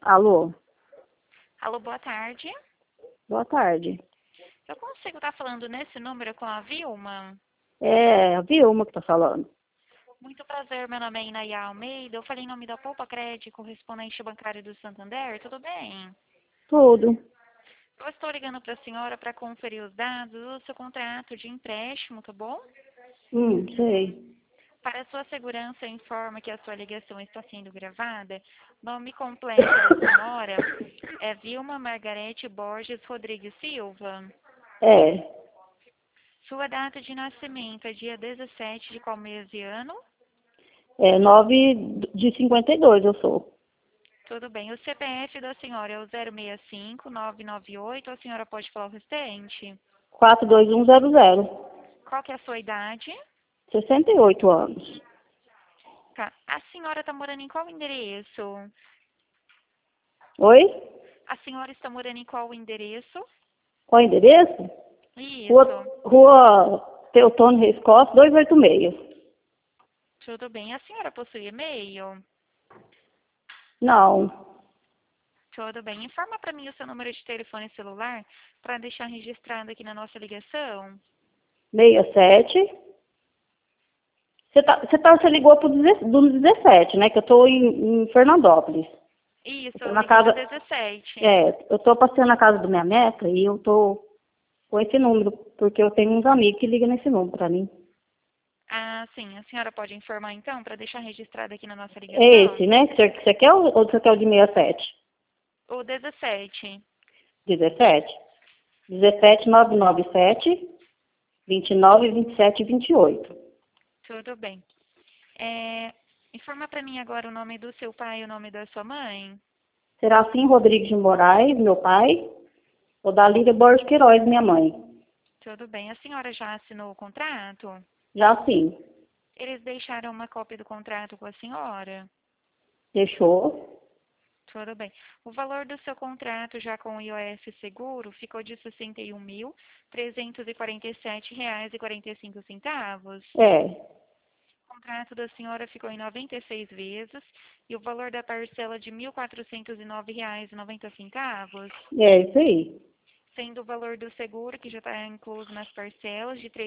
Alô, Alô, boa tarde. boa tarde. Eu consigo estar falando nesse número com a Vilma? É a Vilma que tá falando. Muito prazer, meu nome é Inaya Almeida. Eu falei em nome da Poupa Crédito, correspondente bancário do Santander. Tudo bem? Tudo. Eu estou ligando para a senhora para conferir os dados do seu contrato de empréstimo, tá bom? Sei. Para sua segurança, informa que a sua ligação está sendo gravada. Nome completo da senhora é Vilma Margarete Borges Rodrigues Silva. É, Sua data de nascimento é dia 17 de qual mês e ano? é 9 de 52 eu sou. Tudo bem. O CPF da senhora é o 065-998. A senhora pode falar o restante? 42100. Qual que é a sua idade? 68 anos. Tá. A senhora está morando em qual endereço? Oi? A senhora está morando em qual endereço? Qual é o endereço? Isso. Rua Teotônio Reis Costa, 286. Tudo bem. A senhora possui e-mail? Não. Tudo bem. Informa para mim o seu número de telefone celular para deixar registrado aqui na nossa ligação. 67. Você ligou do 17, né? Que eu tô em Fernandópolis. Isso, Eu tô eu na liguei no casa. 17. Eu tô passeando na casa da minha neta e eu tô com esse número, porque eu tenho uns amigos que ligam nesse número pra mim. Ah, sim. A senhora pode informar então para deixar registrado aqui na nossa É ligação? esse, né? Que você quer ou você quer o de 67? O 17. 17? 17 997 29 27 28. Tudo bem. É, informa para mim agora o nome do seu pai e o nome da sua mãe. Serafim Rodrigues de Moraes, meu pai, ou da Lília Borges Queiroz, minha mãe. Tudo bem. A senhora já assinou o contrato? Já sim, Eles deixaram uma cópia do contrato com a senhora? deixou. Tudo bem. O valor do seu contrato já com o IOF Seguro ficou de R$ 61.347,45. É, O contrato da senhora ficou em 96 vezes e o valor da parcela de R$ 1.409,90, é isso aí. sendo o valor do seguro, que já está incluso nas parcelas, de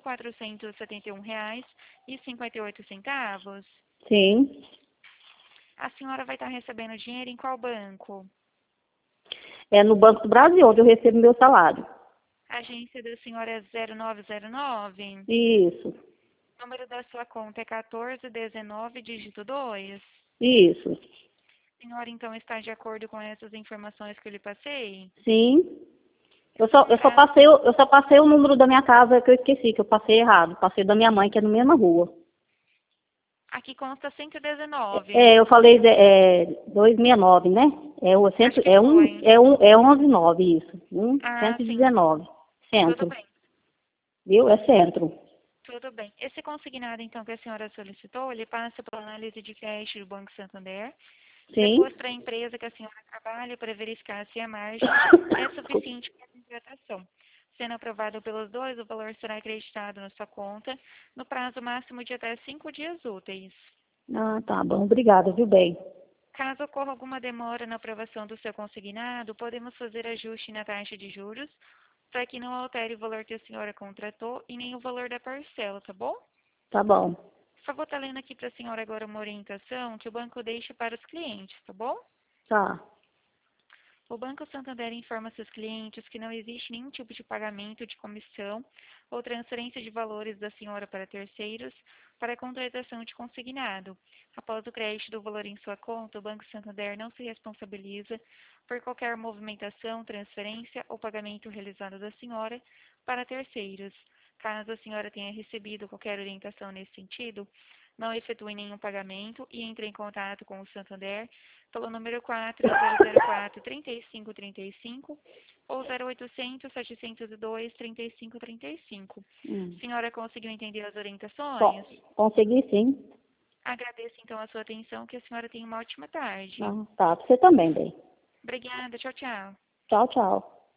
R$ 3.471,58. Sim. A senhora vai estar recebendo dinheiro em qual banco? É no Banco do Brasil, onde eu recebo meu salário. A agência da senhora é 0909. Isso, O número da sua conta é 1419, dígito 2. isso. A senhora, então, está de acordo com essas informações que eu lhe passei? Sim. Ah, Eu só passei o número da minha casa que eu esqueci, que eu passei errado. Passei da minha mãe, que é na mesma rua. aqui consta 119. Eu falei 269, né? É o Acho centro, que foi. é 119 isso. Ah, sim. 119. Tudo Centro. bem. Viu? É centro. Tudo bem. Esse consignado, então, que a senhora solicitou, ele passa pela análise de crédito do Banco Santander. Sim. Depois, para a empresa que a senhora trabalha, para verificar se a margem é Desculpa. suficiente para a contratação. Sendo aprovado pelos dois, o valor será acreditado na sua conta no prazo máximo de até 5 dias úteis. Ah, tá bom. Obrigada, viu, bem? Caso ocorra alguma demora na aprovação do seu consignado, podemos fazer ajuste na taxa de juros para que não altere o valor que a senhora contratou e nem o valor da parcela, tá bom? Tá bom. Só vou estar lendo aqui para a senhora agora uma orientação que o banco deixa para os clientes, tá bom? Tá. O Banco Santander informa seus clientes que não existe nenhum tipo de pagamento de comissão ou transferência de valores da senhora para terceiros para a contratação de consignado. Após o crédito do valor em sua conta, o Banco Santander não se responsabiliza por qualquer movimentação, transferência ou pagamento realizado da senhora para terceiros. Caso a senhora tenha recebido qualquer orientação nesse sentido, não efetue nenhum pagamento e entre em contato com o Santander pelo número 4004-3535 ou 0800-702-3535. Hum. Senhora conseguiu entender as orientações? Bom, consegui sim. Agradeço então a sua atenção, que a senhora tenha uma ótima tarde. Ah, tá. Pra você também, bem. Obrigada, tchau, tchau. Tchau, tchau.